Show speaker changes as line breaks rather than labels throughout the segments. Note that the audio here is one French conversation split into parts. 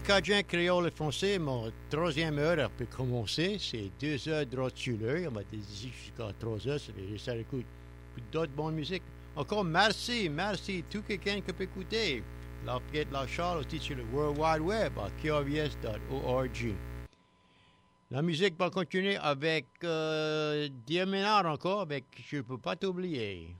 Cajun, créole et français, mon troisième heure peut commencer. C'est 2 heures droit sur l'heure. On va d'ici jusqu'à 3 heures. Ça fait ça écoute d'autres bonnes musiques. Encore merci, merci. Tout quelqu'un qui peut écouter. La Charles aussi sur le World Wide Web à krvs.org. La musique va continuer avec Dia Ménard encore, avec Je ne peux pas t'oublier.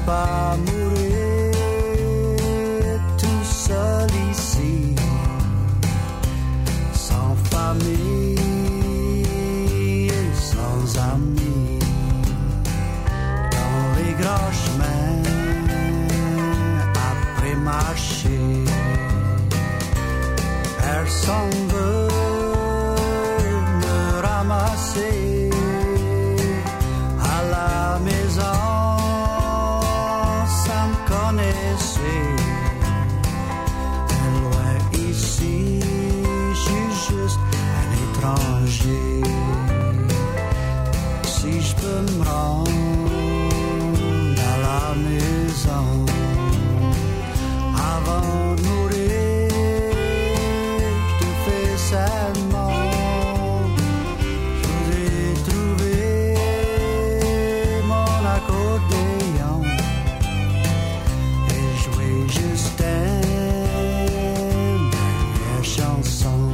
pas mourir tout seul ici, sans famille et sans amis, dans les grands chemins après marcher. Personne veut me ramasser à la maison, ça me connaissait. Loin ici, je suis juste un étranger. Si je peux me rendre à la maison avant de mourir, je te fais seulement. Je voudrais trouver mon accordéon et jouer juste une dernière chanson.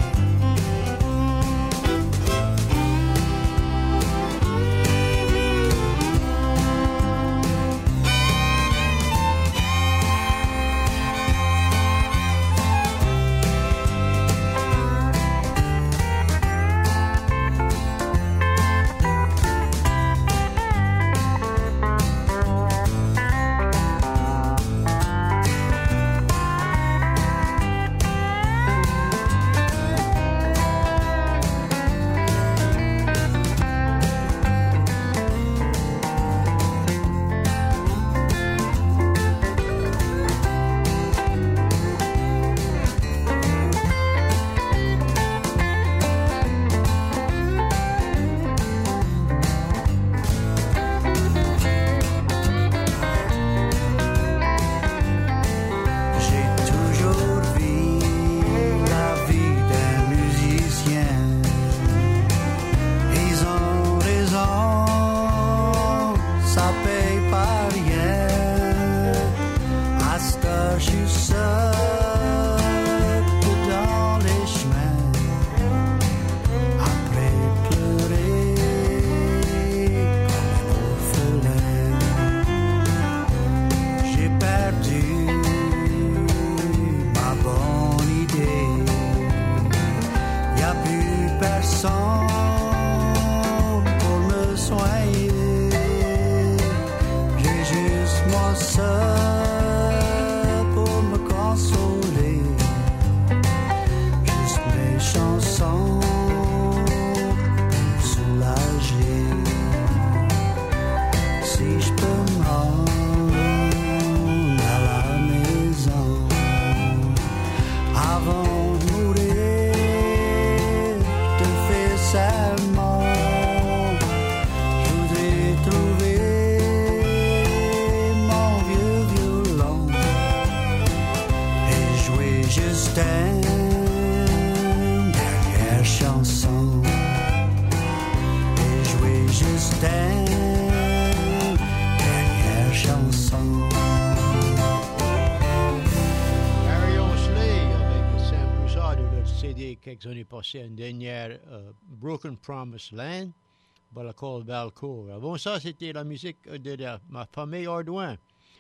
Quelques années passées, une dernière Broken Promised Land, Balacol Balcour. Avant ça, c'était la musique de ma famille Ardouin,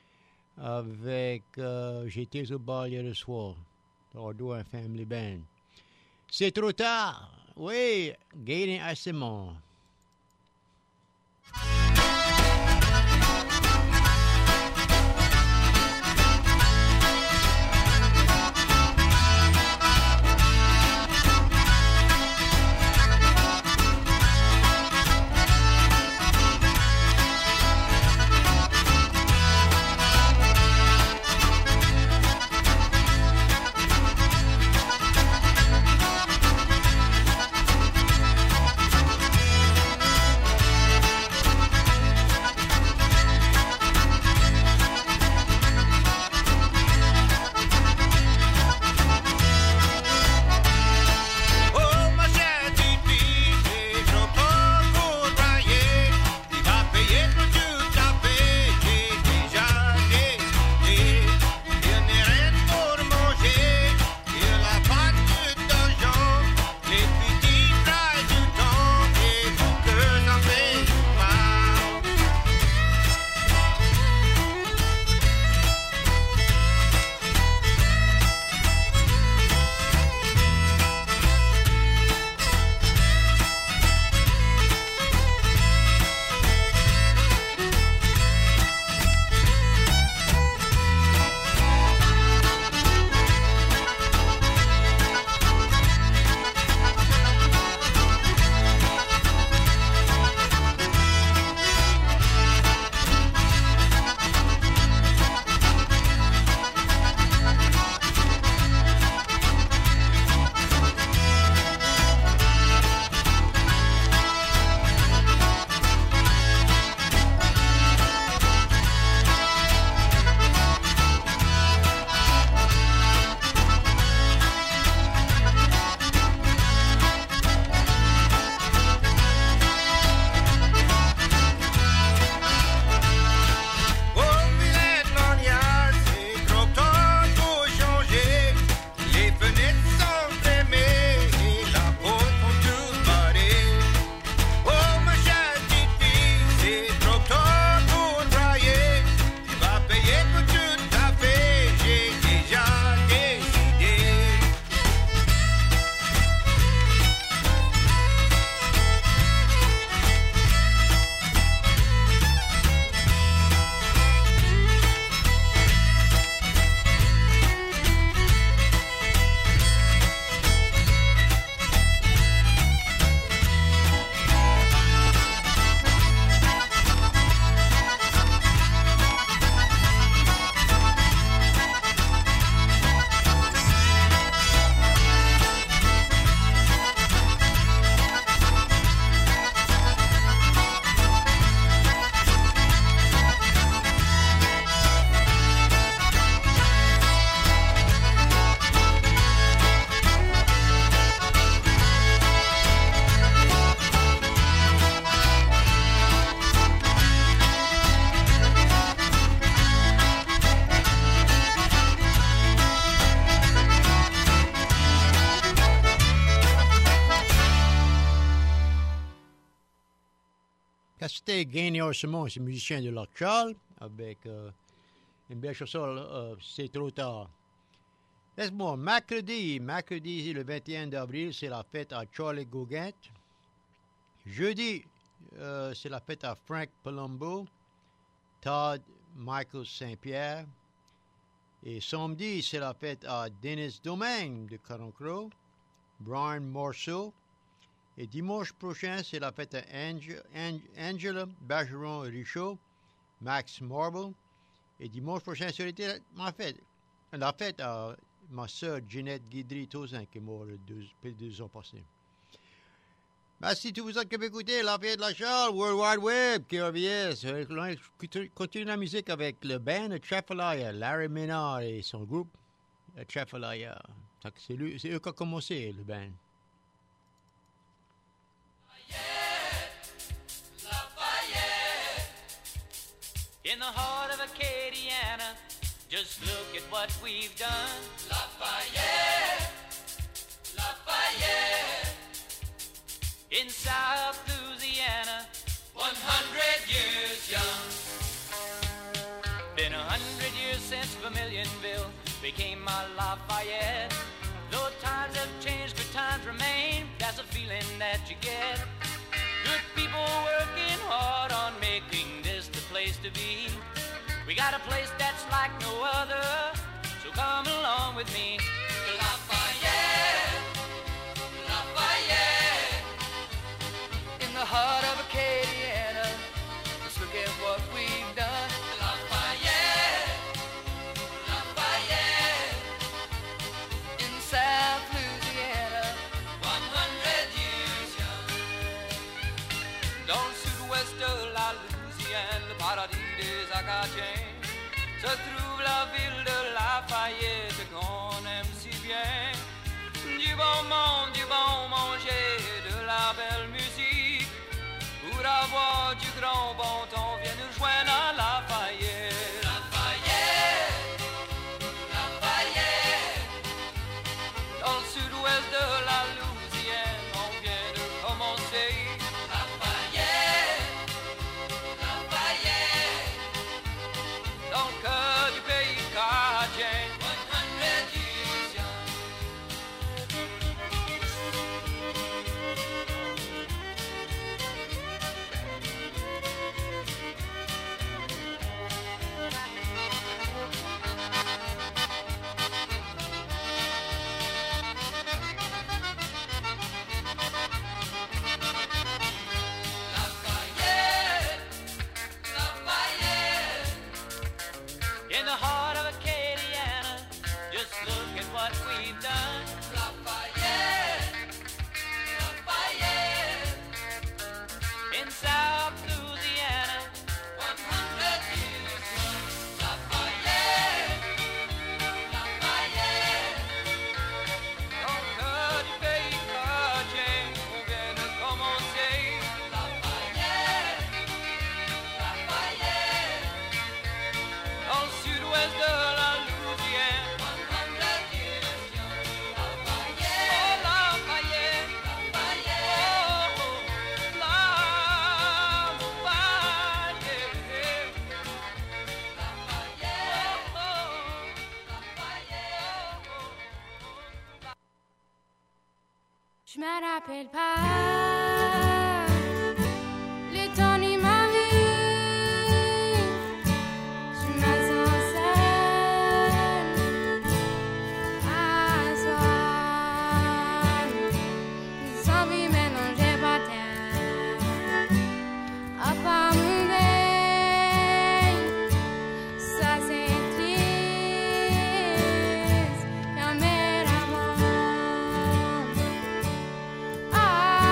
avec J'étais au bal hier soir, Ardouin Family Band. C'est trop tard, oui, Gainé à Simon. Quand c'était Gagné Orsemont, c'est musicien de Lac Charles, avec une belle chanson, C'est trop tard. Laisse-moi, mercredi, le 21 avril, c'est la fête à Charlie Gauguin. Jeudi, c'est la fête à Frank Palumbo, Todd Michael Saint-Pierre. Et samedi, c'est la fête à Dennis Domingue de Carencro, Brian Morceau. Et dimanche prochain, c'est la fête à Angela Bergeron-Richaud, Max Marble. Et dimanche prochain, c'est la fête à ma soeur Jeanette Guidry-Tozin qui est morte depuis 2 ans passés. Merci tous vous autres qui avez écouté La Fête de la Charles, World Wide Web, KRBS. Continue la musique avec le band Trafalaya, Larry Ménard et son groupe Trafalaya. C'est eux qui ont commencé le band.
In the heart of Acadiana, just look at what we've done. Lafayette, Lafayette. In South Louisiana, 100 years young. Been 100 years since Vermilionville became my Lafayette. Though times have changed, good times remain. That's a feeling that you get. Good people working hard on making this the place to be. We got a place that's like no other, so come along with me. Lafayette, Lafayette. In the heart of Acadiana, let's look at what we've done. Lafayette, Lafayette. In South Louisiana, 100 years young. Dans le sud-ouest de la Louisiane, le paradis des Acadiens, se trouve la ville de Lafayette qu'on aime si bien. Du bon monde, du bon manger, de la belle musique. Pour avoir du grand bon temps, viens nous joindre à Lafayette. Lafayette, Lafayette. Dans le sud-ouest de la Louisiane, on vient de commencer. Lafayette, Lafayette. Dans le cœur du pays acadien, 100 years young. Lafayette, Lafayette. In the heart of Acadiana, just look at what we've done. Lafayette, Lafayette. In South Louisiana, 100 years young. Lafayette, Lafayette. Dans le cœur du pays acadien, on vient de commencer. Lafayette, Lafayette. Dans le sud-ouest de la Louisiane, 100 years young. Lafayette, oh Lafayette, Lafayette, oh Lafayette, Lafayette, oh Lafayette.
Je me rappelle pas le temps de ma vie. Je me sens seule à soir. Sans vie maintenant j'ai pas terre. À part mon veille, ça c'est triste. Jamais d'amour. Ah.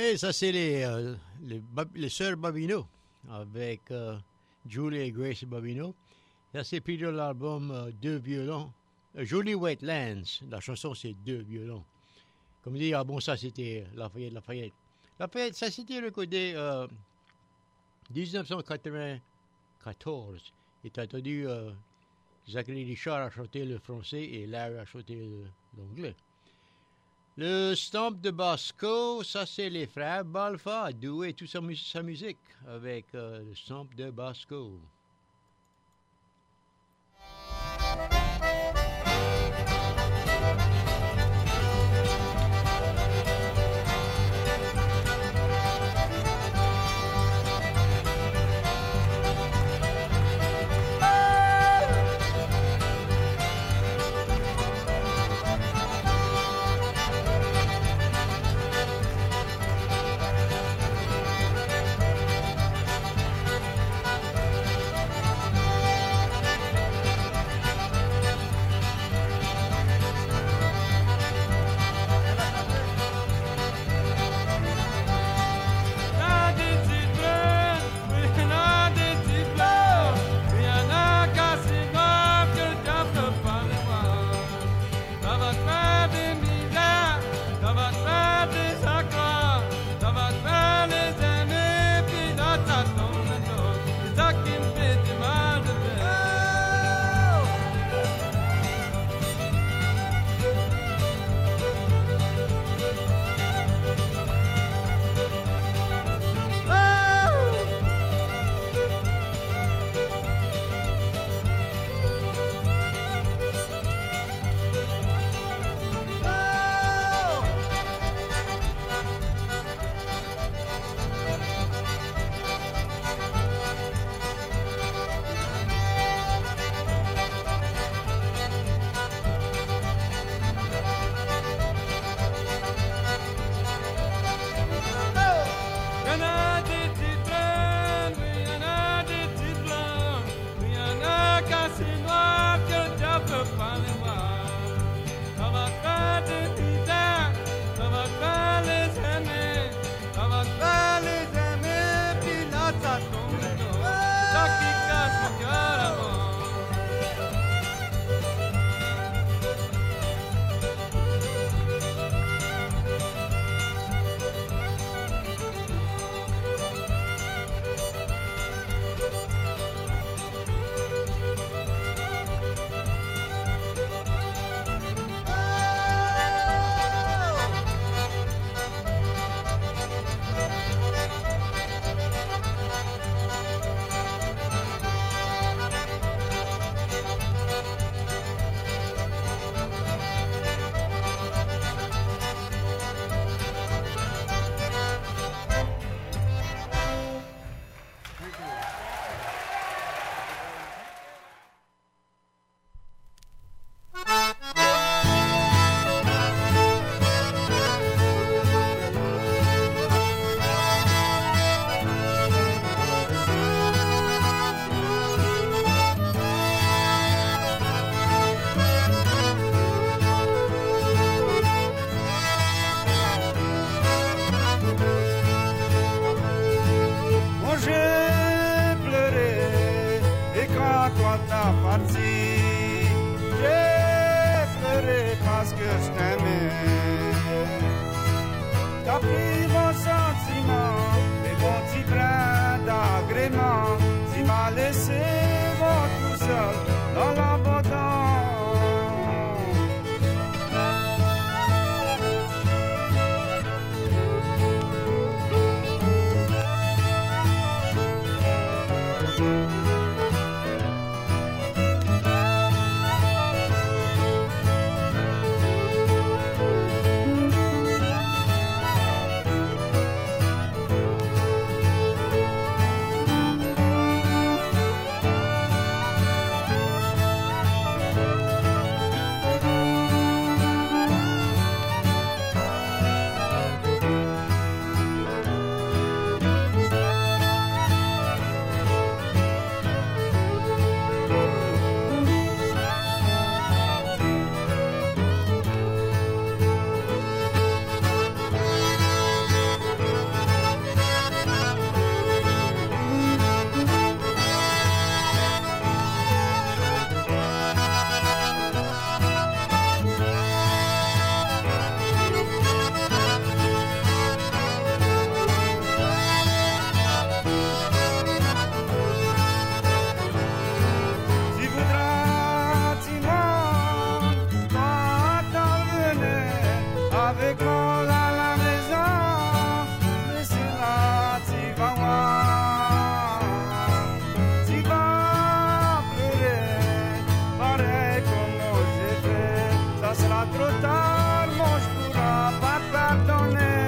Oui, ça c'est les sœurs Bobino avec Julie et Grace Bobino. Ça c'est pris de l'album Deux violons. Jolie Wetlands, la chanson c'est Deux violons. Comme dit, ah bon, ça c'était Lafayette. Lafayette, ça c'était le côté 1994. Et t'as entendu Zachary Richard a chanté le français et Larry a chanté l'anglais. Le Stomp de Basco, ça c'est les frères Balfa, doué toute sa musique avec le Stomp de Basco.
sera trop tard, mon je pourra pas pardonner.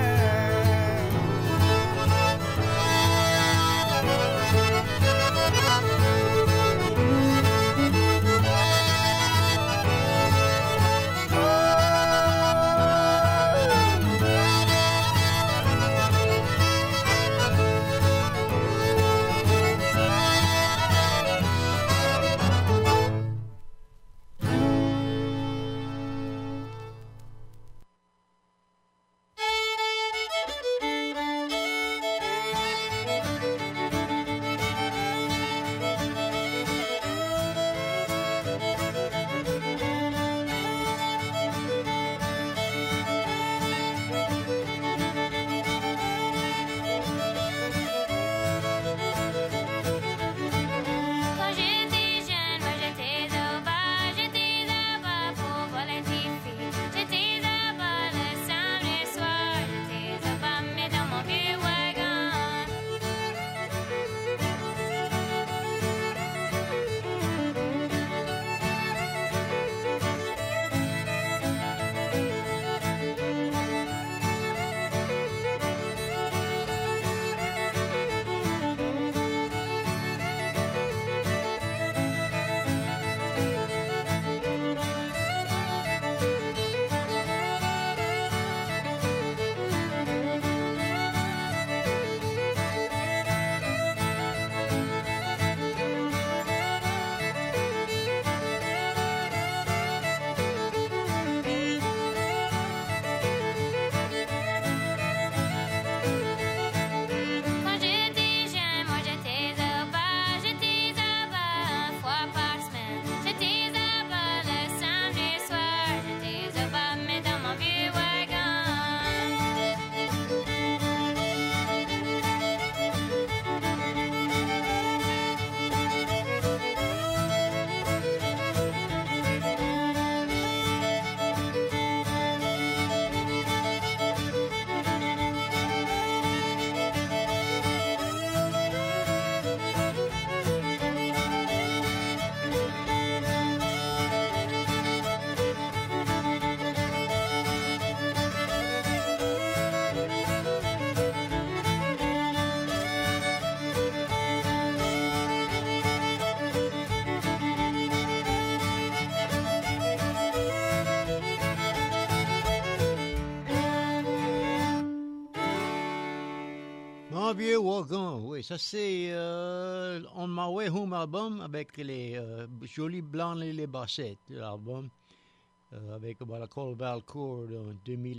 Mon vieux wagon, oui, ça c'est On My Way Home album avec les jolis blancs et les bassettes, l'album avec la Cole Valcourt en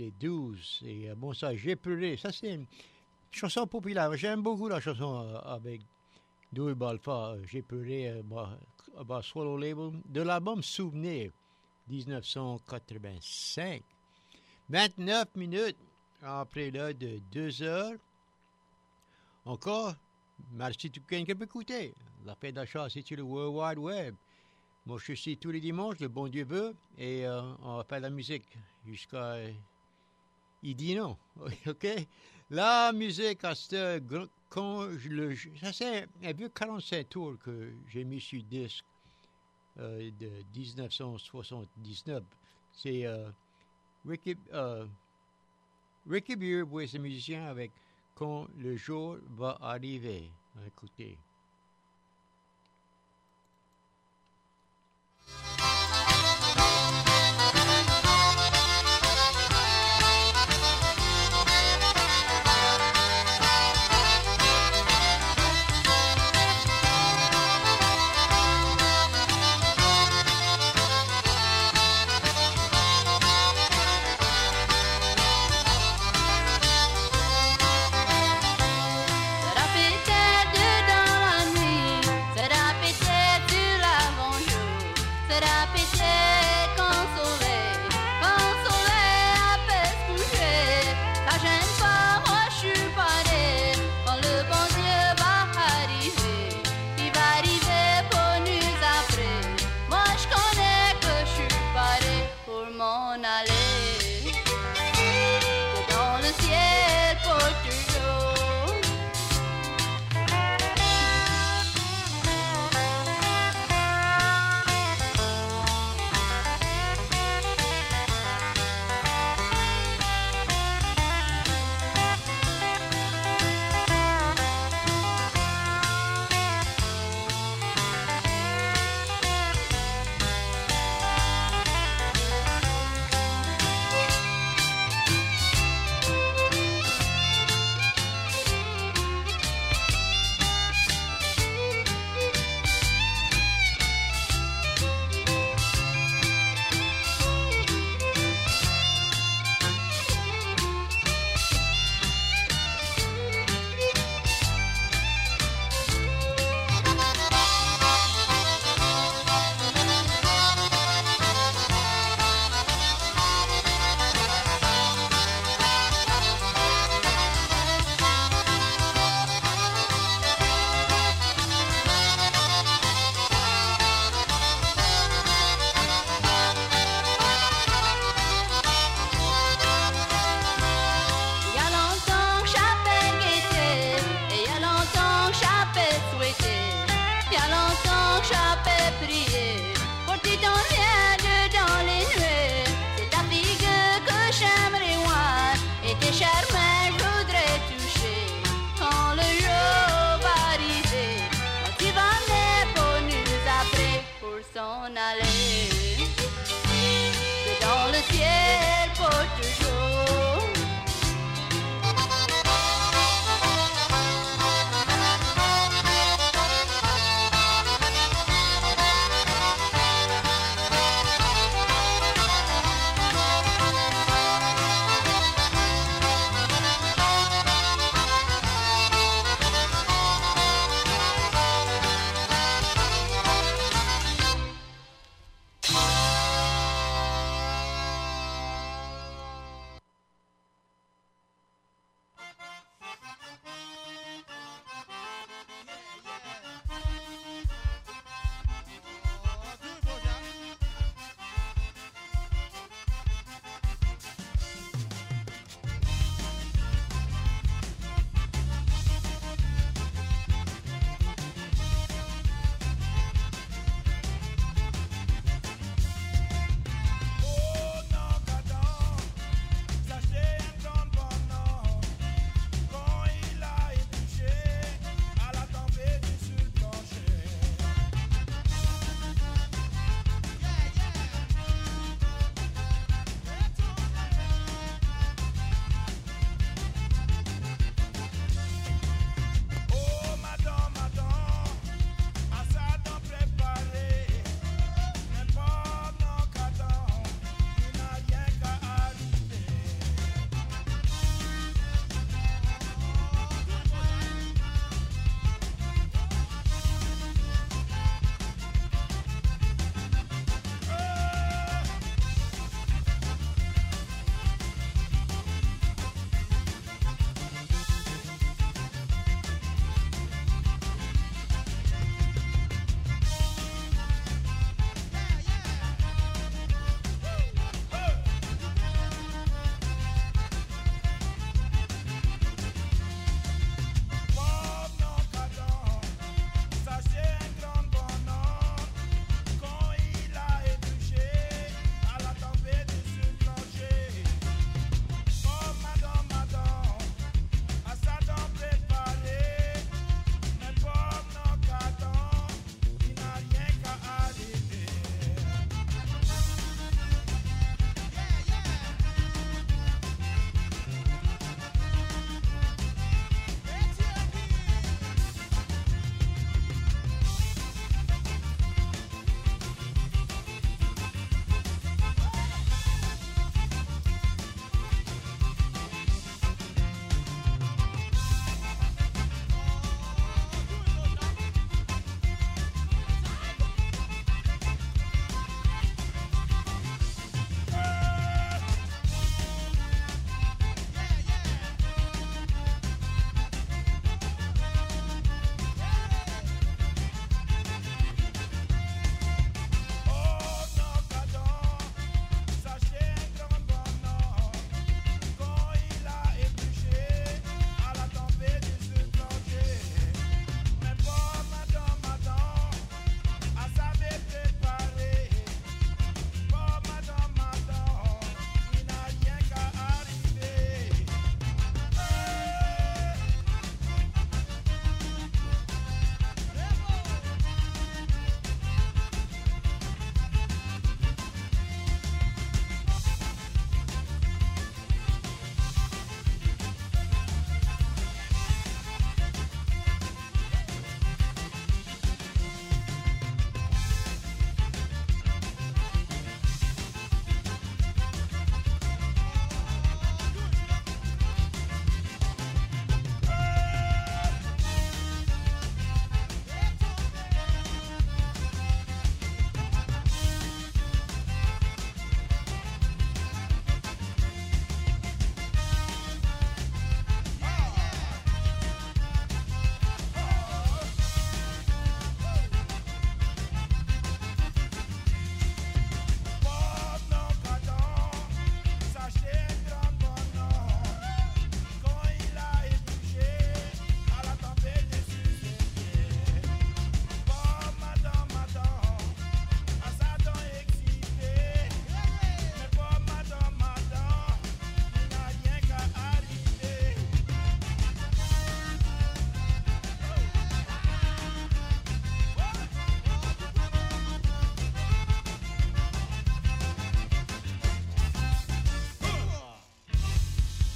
2012. Et bon, ça, J'ai pleuré, ça c'est une chanson populaire. J'aime beaucoup la chanson avec Dewey Balfa, J'ai pleuré, Swallow Label, de l'album Souvenir 1985. 29 minutes après l'heure de 2 heures. Encore, merci tout le qui peut écouter. La fête d'achat, c'est sur le World Wide Web. Moi, je suis tous les dimanches, le bon Dieu veut, et on va faire la musique jusqu'à... Il dit non, OK? La musique, à ce quand ça c'est un vieux 45 tours que j'ai mis sur disque de 1979. C'est Ricky Beard, oui, c'est musicien avec Quand le jour va arriver. Écoutez.
Dans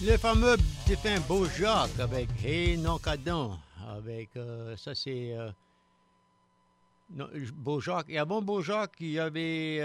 Le fameux défunt Beau-Jacques avec Hey Noncadon. Avec, ça c'est Beau-Jacques. Et avant Beau-Jacques, il y avait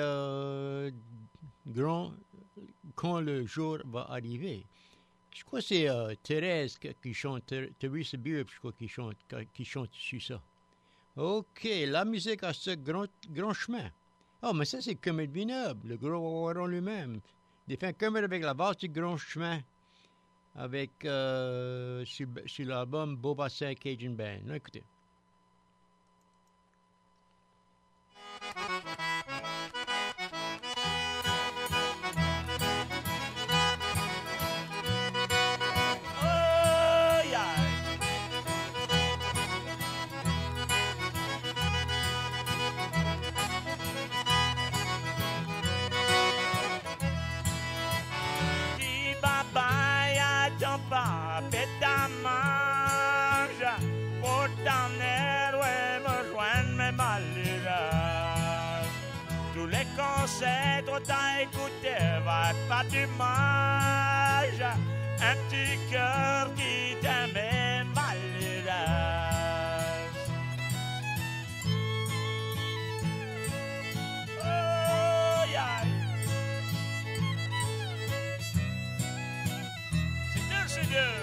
Quand le jour va arriver. Je crois que c'est Thérèse qui chante, Teresa Beer, je crois, qui chante sur ça. OK, la musique a ce grand chemin. Oh, mais ça, c'est Kermit Vignoble, le gros waron lui-même. Défunt Kermit avec la valse du grand chemin. Avec sur l'album Beaubassin Cajun Band. Non, écoutez.
C'est trop à écouter, va pas d'image. Un petit cœur qui t'aimait malheureuse. Oh, yeah. C'est dur.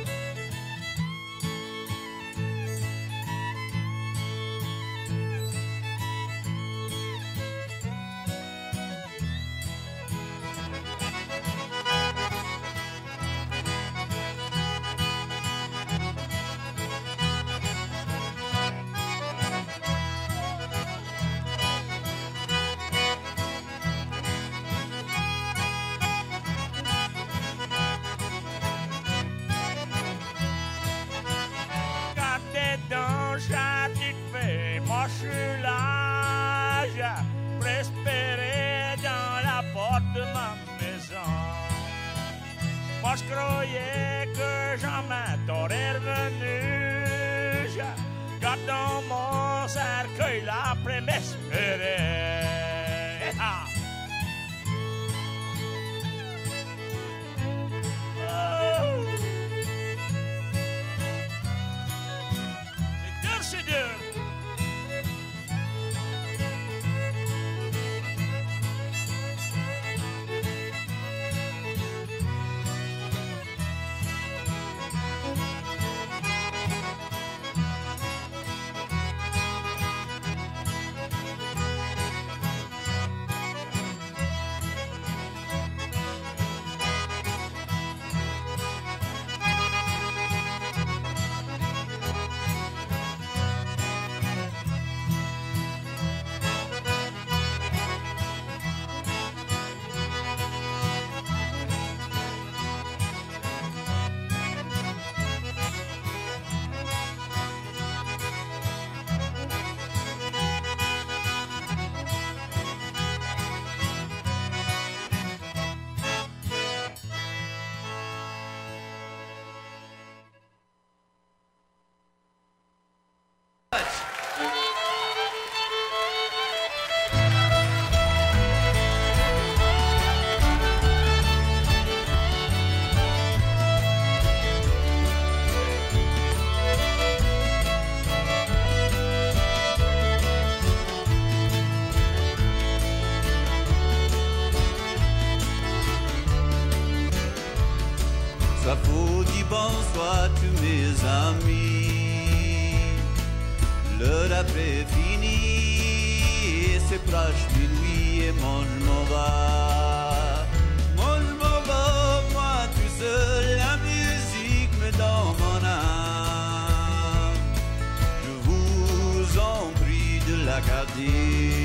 Moi je croyais que jamais t'aurais revenu. Je garde dans mon cercueil la promesse espérée. Oh. C'est dur.
bonsoir à tous mes amis. L'heure après fini, et c'est proche minuit et moi je m'en vais. Moi je m'en vais, moi tout seul, la musique me dans mon âme. Je vous en prie de la garder.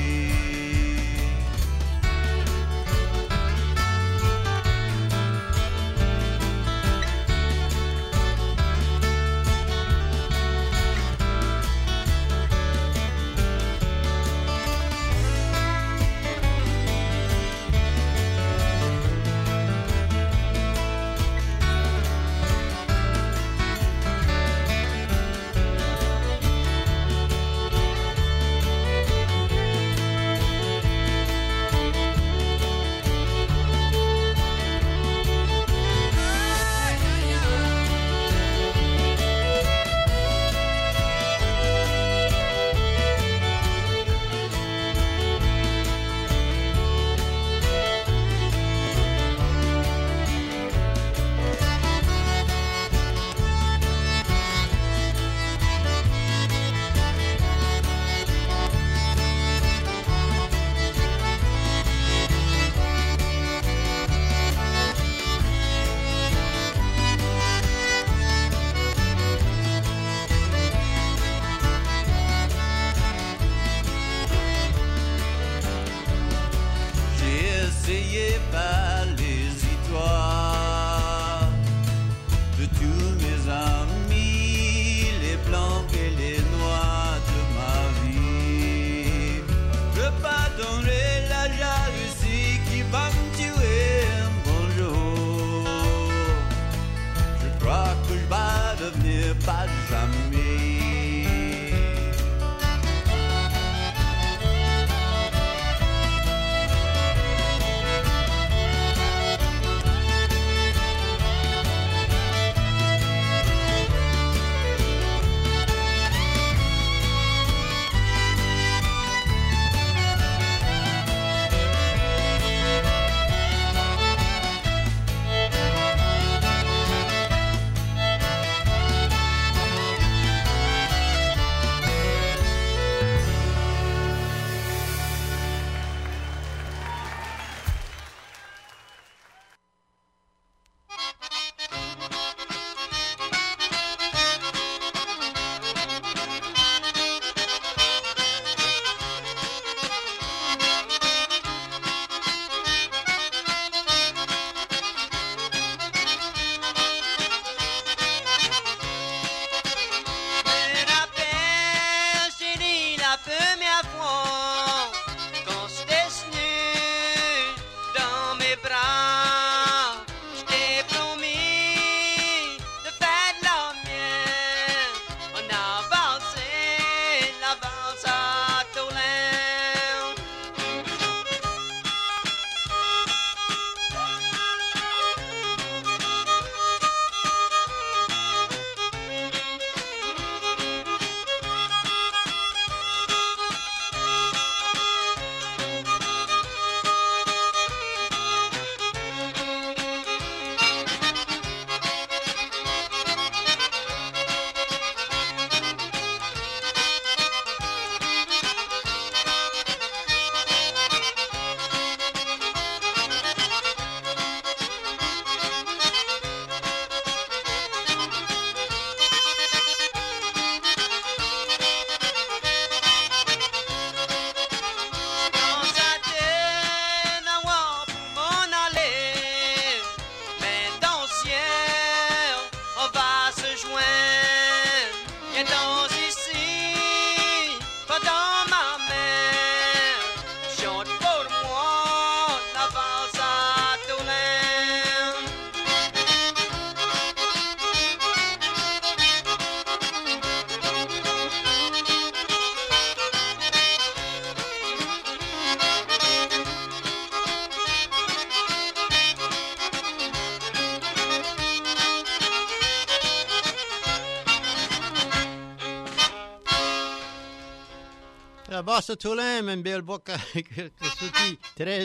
Basse-Toulin, une belle boîte qui sorti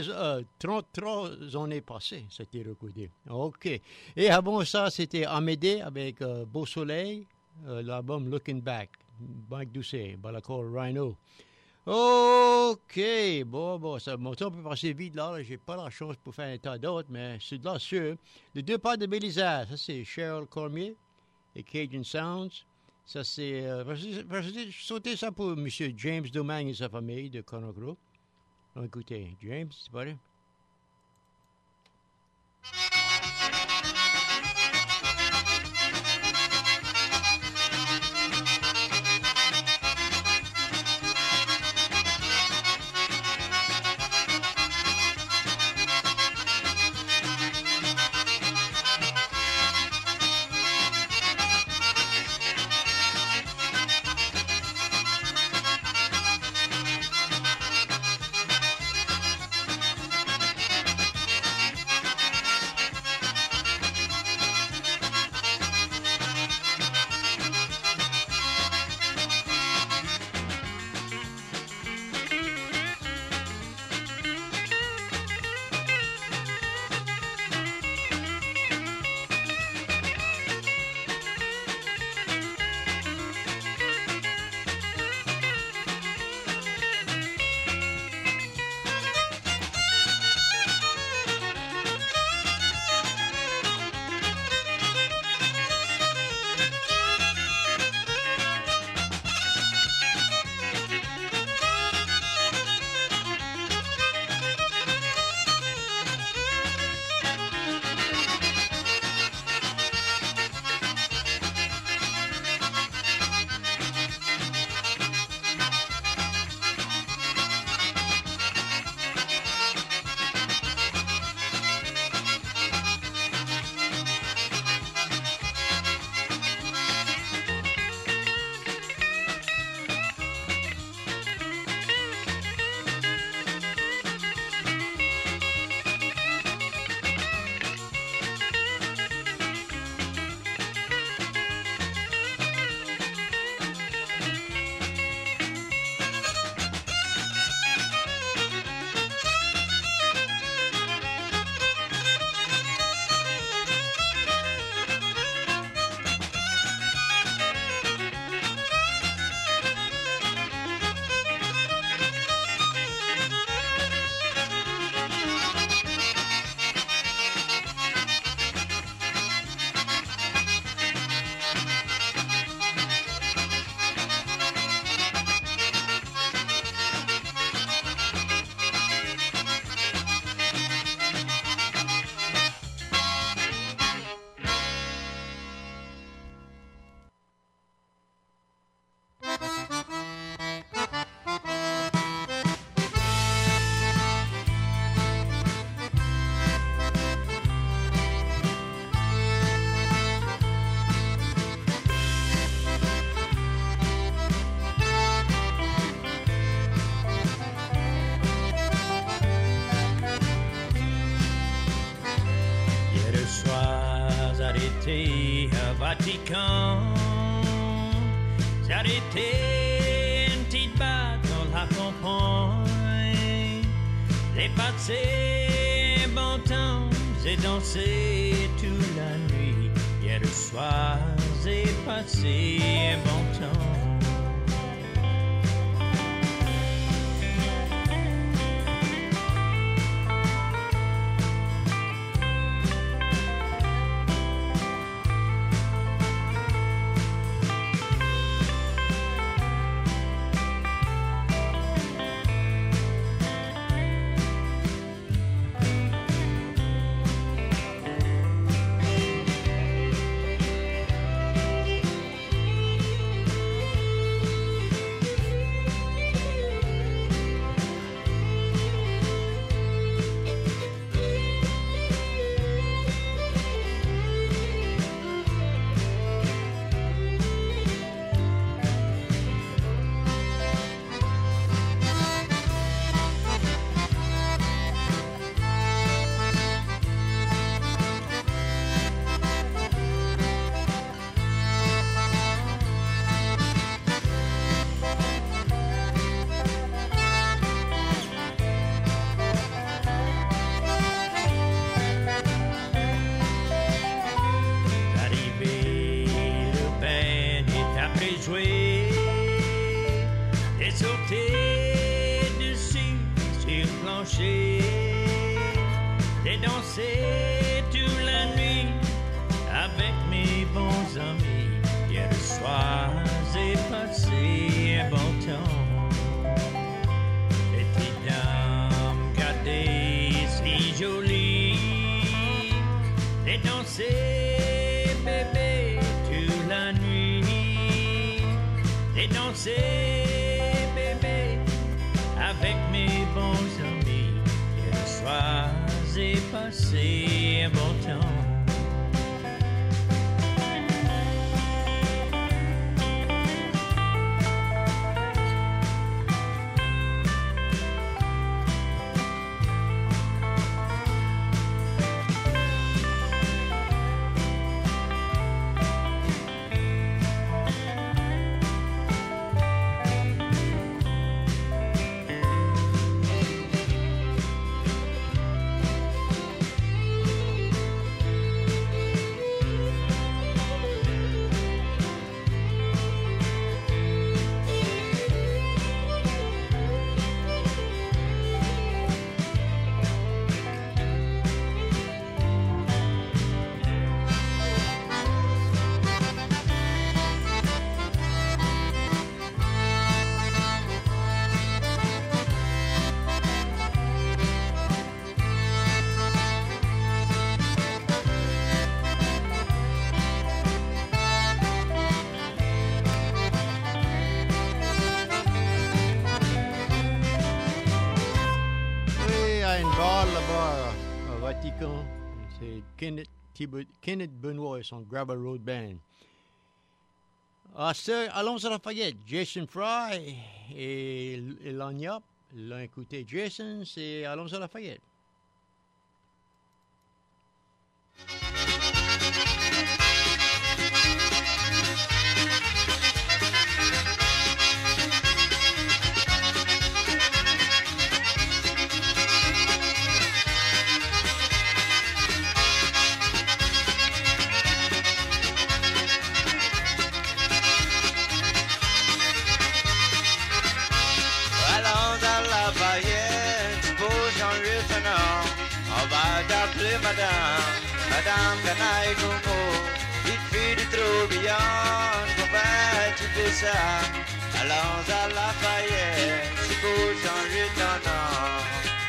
33 années passées, c'était recordé. OK. Et avant ça, c'était Amédée avec Beau Soleil, l'album Looking Back, Mike Doucet, Balacor Rhino. OK, bon, ça, mon temps peut passer vite là, j'ai pas la chance pour faire un tas d'autres, mais c'est là sûr. Les deux pas de Bélisard, ça c'est Cheryl Cormier et Cajun Sounds. Ça c'est, sauter ça pour M. James Domingue et sa famille de Conagro. Écoutez, James, c'est pas vrai?
Vatican, s'arrêter une petite batte dans la campagne, j'ai passé un bon temps, j'ai dansé toute la nuit, hier soir j'ai passé un bon temps. dansé, bébé, toute la nuit. J'ai dansé, bébé, avec mes bons amis. Et le soir, j'ai passé un bon temps.
C'est Kenneth Benoit et son Gravel Road Band. Allons à Lafayette. Jason Fry et Lanyap l'ont écouté. Jason, c'est Allons à Lafayette.
Madame Canaille Gomo, vite fait de trop brillant, comment tu fais ça? Allons à Lafayette, c'est pour changer ton nom.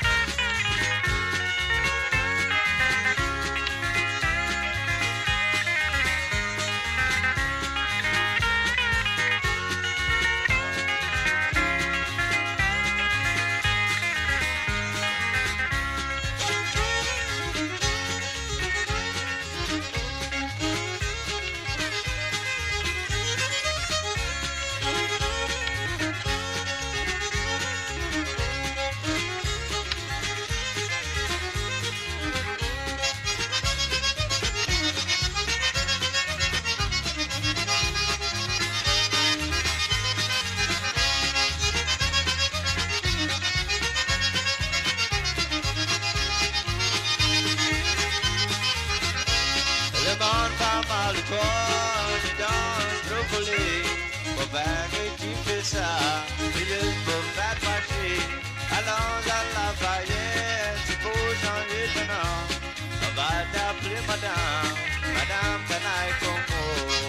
Madame Canaille Congo.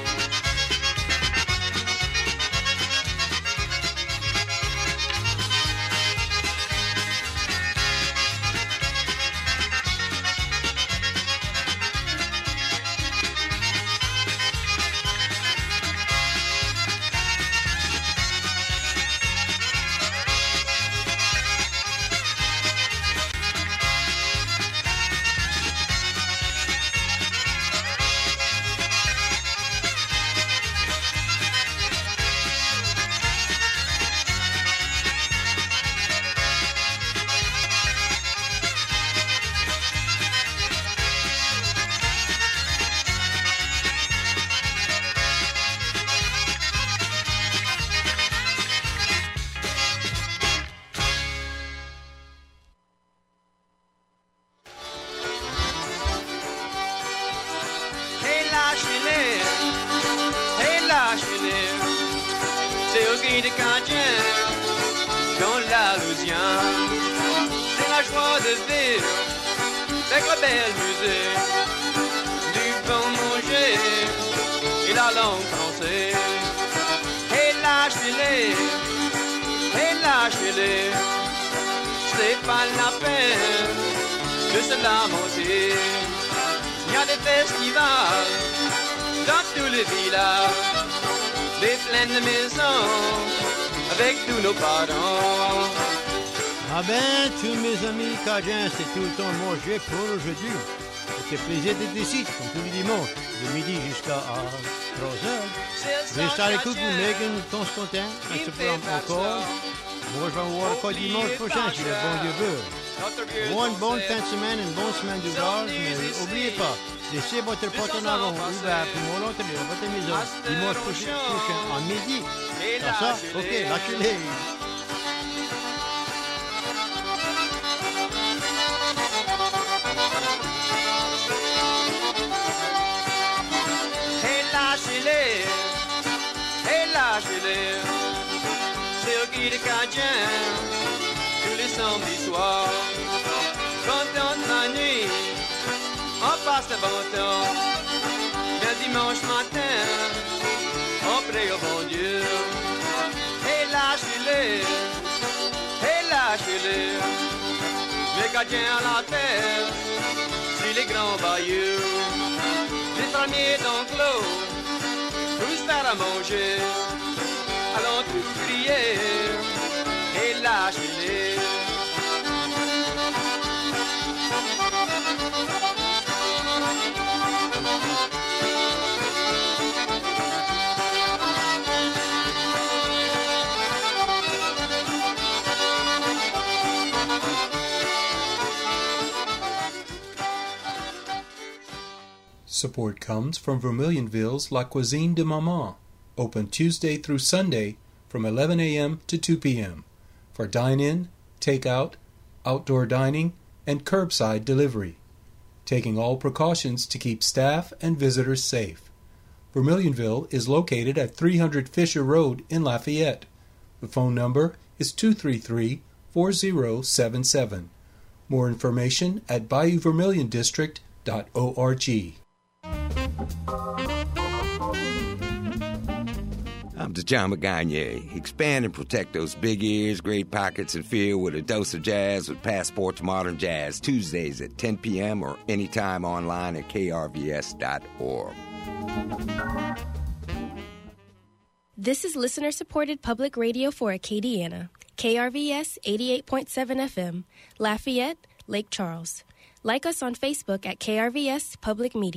Avec la belle musique, du bon manger et la langue française. Et lâchez-les, c'est pas la peine de se lamenter. Il y a des les villages, des pleines de maisons, avec tous nos parents.
Ah ben, tous mes amis cajuns, c'est tout le temps de manger pour aujourd'hui. C'était plaisir d'être ici, comme tous les dimanches, de midi jusqu'à 3h. Restez à l'écoute pour Megan Constantin, à ce programme encore. Moi, je vais vous voir encore dimanche prochain, si le bon Dieu veut. Une bonne fin de semaine, une bonne semaine d'ouvrage, mais n'oubliez pas, laissez votre porte en avant ouvert pour mon l'entrée de votre maison dimanche prochain à midi. Comme ça, ok, lâchez-les.
Lâchez-les, c'est au guide cadien, tous les samedis soirs. Quand on la nuit, on passe le bon temps. Le dimanche matin, on prie au bon Dieu. Et lâchez-les, les gardiens à la terre, sur les grands bayous, les fermiers d'enclos. Tous faire à manger, allons tous crier et lâchez-les.
Support comes from Vermilionville's La Cuisine de Maman, open Tuesday through Sunday from 11 a.m. to 2 p.m. for dine-in, take-out, outdoor dining, and curbside delivery, taking all precautions to keep staff and visitors safe. Vermilionville is located at 300 Fisher Road in Lafayette. The phone number is 233-4077. More information at BayouVermilionDistrict.org.
I'm John McGagne. Expand and protect those big ears, great pockets, and feel with a dose of jazz with Passport to Modern Jazz, Tuesdays at 10 p.m. or anytime online at krvs.org.
This is listener-supported public radio for Acadiana. KRVS 88.7 FM, Lafayette, Lake Charles. Like us on Facebook at KRVS Public Media.